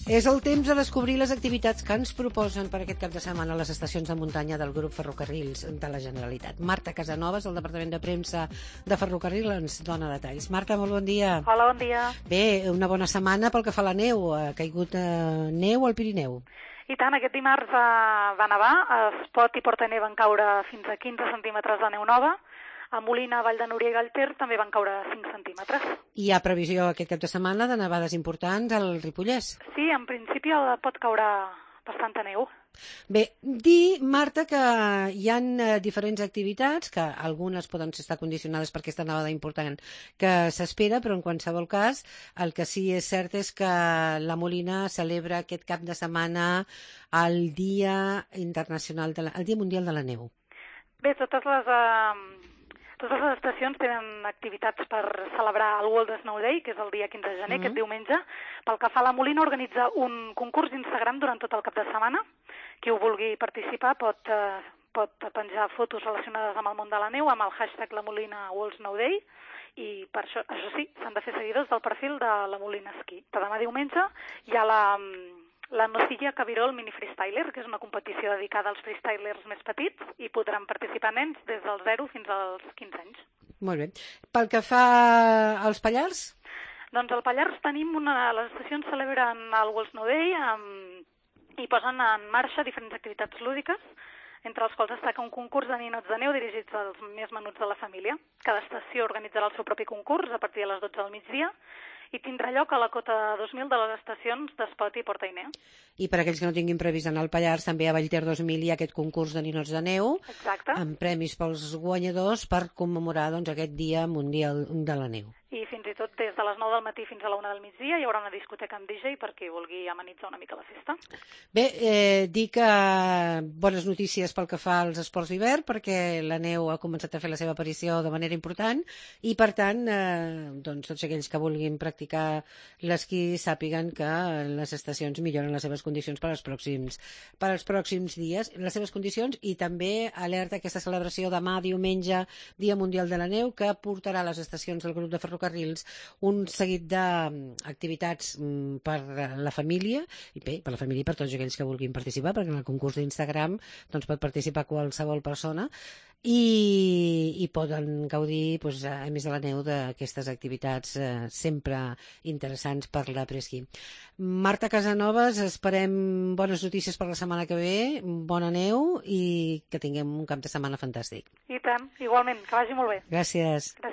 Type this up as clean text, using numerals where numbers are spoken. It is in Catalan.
És el temps de descobrir les activitats que ens proposen per aquest cap de setmana a les estacions de muntanya del grup Ferrocarrils de la Generalitat. Marta Casanovas, del Departament de Premsa de Ferrocarril, ens dona detalls. Marta, molt bon dia. Hola, bon dia. Bé, una bona setmana pel que fa a la neu. Ha caigut neu al Pirineu. I tant, aquest dimarts va nevar, a Espot i Portaner van caure fins a 15 centímetres de neu nova, a Molina, Vall de Núria i Gallter també van caure 5 centímetres. Hi ha previsió aquest cap de setmana de nevades importants al Ripollès. Sí, en principi pot caure bastanta neu. Bé, dir, Marta, que hi ha diferents activitats, que algunes poden estar condicionades per aquesta nevada important que s'espera, però en qualsevol cas el que sí és cert és que la Molina celebra aquest cap de setmana el Dia Internacional, el Dia Mundial de la Neu. Bé, totes les estacions tenen activitats per celebrar el World Snow Day, que és el dia 15 de gener, aquest diumenge. Pel que fa a la Molina, organitza un concurs d'Instagram durant tot el cap de setmana. Qui ho vulgui participar pot penjar fotos relacionades amb el món de la neu amb el hashtag La Molina World Snow Day, i per això sí, s'han de fer seguidors del perfil de la Molina Esquí. Demà diumenge hi ha la Nocilla Cabirol Mini Freestyler, que és una competició dedicada als freestylers més petits, i podran participar nens des dels 0 fins als 15 anys. Molt bé. Pel que fa als Pallars? Doncs al Pallars tenim les estacions celebren el World Snow Day i posen en marxa diferents activitats lúdiques, entre els quals destaca un concurs de ninots de neu dirigits als més menuts de la família. Cada estació organitzarà el seu propi concurs a partir de les 12 del migdia i tindrà lloc a la cota 2000 de les estacions d'Espot i Portainer. I per aquells que no tinguin previst anar al Pallars, també a Vallter 2000 hi ha aquest concurs de ninots de neu. Exacte. Amb premis pels guanyadors per commemorar aquest Dia Mundial de la Neu. I fins i tot des de les 9 del matí fins a la 1 del migdia hi haurà una discoteca amb DJ per qui vulgui amenitzar una mica la festa. Bé, dir que bones notícies pel que fa als esports d'hivern, perquè la neu ha començat a fer la seva aparició de manera important i, per tant, doncs, tots aquells que vulguin practicar l'esquí sàpiguen que les estacions milloren les seves condicions per als pròxims dies, les seves condicions, i també alerta aquesta celebració demà, diumenge, Dia Mundial de la Neu, que portarà a les estacions del grup de Ferrocarrils un seguit d'activitats per la família, i bé, per la família i per tots aquells que vulguin participar, perquè en el concurs d'Instagram doncs, pot participar qualsevol persona i poden gaudir, doncs, a més de la neu, d'aquestes activitats sempre interessants per l'apresquí. Marta Casanovas, esperem bones notícies per la setmana que ve, bona neu i que tinguem un cap de setmana fantàstic. I tant, igualment, que vagi molt bé. Gràcies.